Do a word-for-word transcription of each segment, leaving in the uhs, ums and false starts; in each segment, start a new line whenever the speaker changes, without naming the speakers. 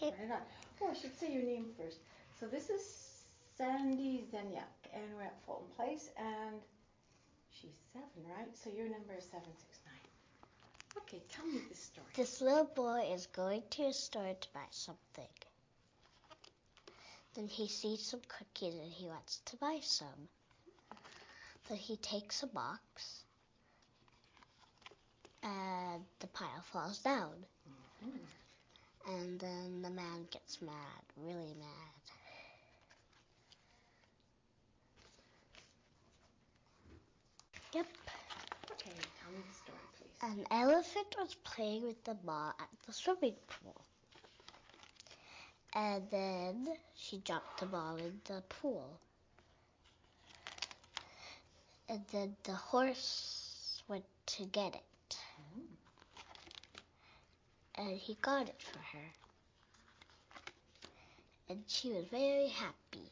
Okay.
Right on. Oh, I should say your name first. So this is Sandy Zenyak, and we're at Fulton Place, and she's seven, right? So your number is seven six nine. Okay, tell me this story.
This little boy is going to a store to buy something. Then he sees some cookies and he wants to buy some. So he takes a box and the pile falls down.
Mm-hmm.
And then the man gets mad, really mad. Yep.
Okay, tell me the story, please.
An elephant was playing with the ball at the swimming pool. And then she dropped the ball in the pool. And then the horse went to get it.
Mm-hmm.
And he got it for her. And she was very happy.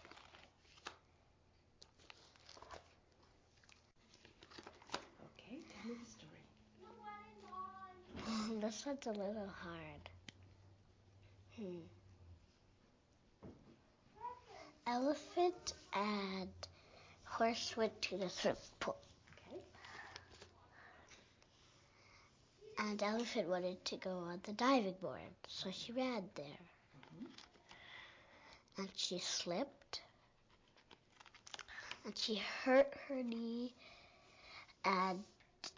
Okay, tell me the story.
This one's a little hard. Hmm. Elephant and horse went to the swimming pool.
Okay.
And elephant wanted to go on the diving board, so she ran there.
Mm-hmm.
And she slipped. And she hurt her knee. And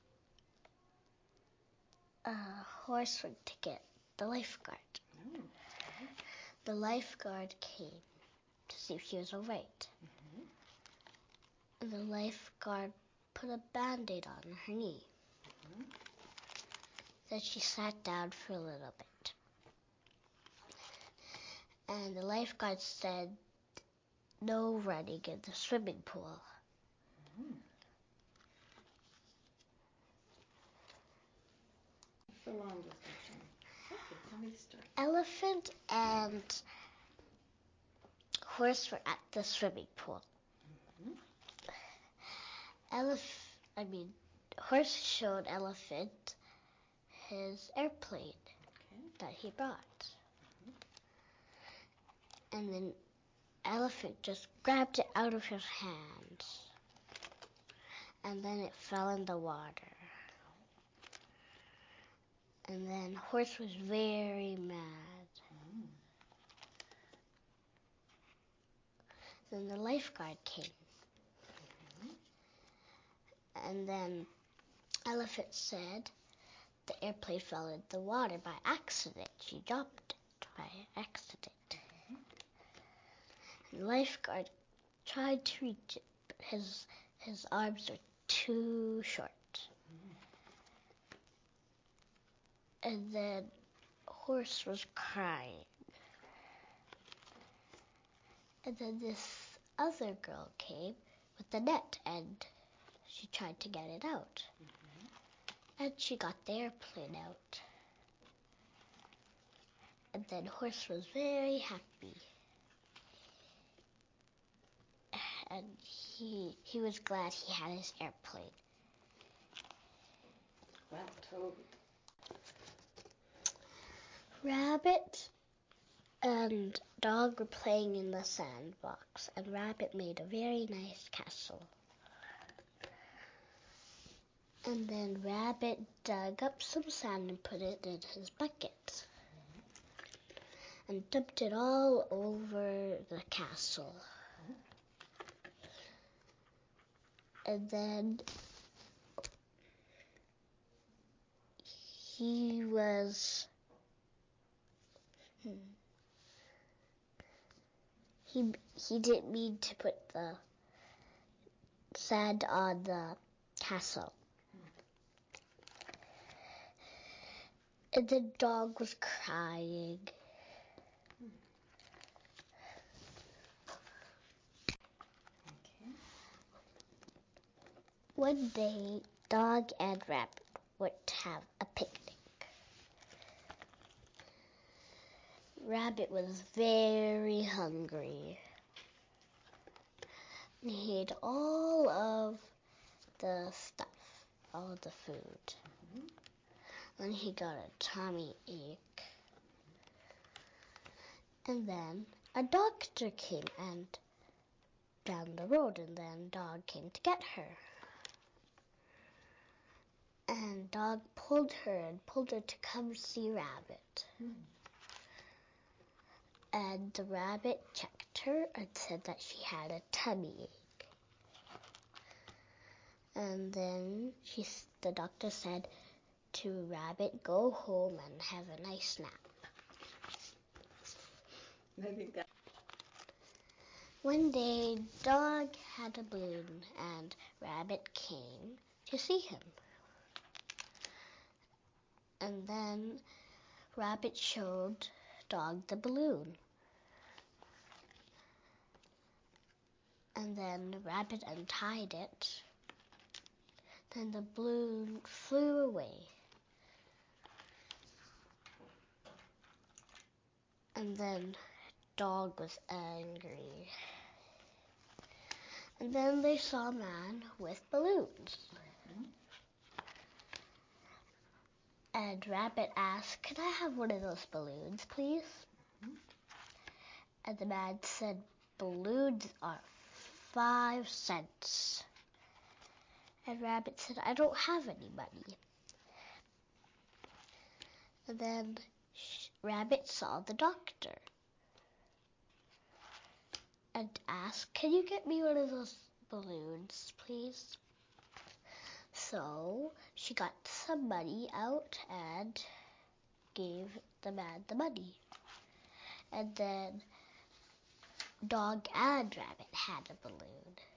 a horse went to get the lifeguard.
Oh, okay.
The lifeguard came to see if she was all right.
Mm-hmm.
And the lifeguard put a Band-Aid on her knee.
Mm-hmm.
Then she sat down for a little bit. And the lifeguard said, no running in the swimming pool.
Mm-hmm. The long discussion. Okay, tell me the story.
Elephant and horse were at the swimming pool.
Mm-hmm.
Elef- I mean, horse showed elephant his airplane
Okay.
that he brought.
Mm-hmm.
And then elephant just grabbed it out of his hands. And then it fell in the water. And then horse was very mad.
Mm.
Then the lifeguard came.
Mm-hmm.
And then elephant said the airplane fell in the water by accident. She dropped it by accident.
Mm-hmm.
And the lifeguard tried to reach it, but his, his arms were too short.
Mm-hmm.
And then horse was crying. And then this other girl came with the net and she tried to get it out.
Mm-hmm.
And she got the airplane out. And then horse was very happy. And he he was glad he had his airplane.
Well told.
Rabbit and dog were playing in the sandbox, and Rabbit made a very nice castle. And then Rabbit dug up some sand and put it in his bucket. Mm-hmm. And dumped it all over the castle.
Mm-hmm.
And then he was... Hmm, he, he didn't mean to put the sand on the castle. And the dog was crying.
Okay.
One day, Dog and Rabbit went to have a picnic. Rabbit was very hungry. And he ate all of the stuff, all of the food.
Mm-hmm.
Then he got a tummy ache. And then a doctor came and down the road, and then Dog came to get her. And Dog pulled her and pulled her to come see Rabbit.
Mm.
And the Rabbit checked her and said that she had a tummy ache. And then she, the doctor said to Rabbit, go home and have a nice nap.
I think that.
One day, Dog had a balloon, and Rabbit came to see him. And then Rabbit showed Dog the balloon. And then Rabbit untied it. Then the balloon flew away. And then Dog was angry. And then they saw a man with balloons.
Mm-hmm.
And Rabbit asked, can I have one of those balloons, please?
Mm-hmm.
And the man said, balloons are five cents. And Rabbit said, I don't have any money. And then Rabbit saw the doctor and asked, can you get me one of those balloons, please? So she got some money out and gave the man the money. And then Dog and Rabbit had a balloon.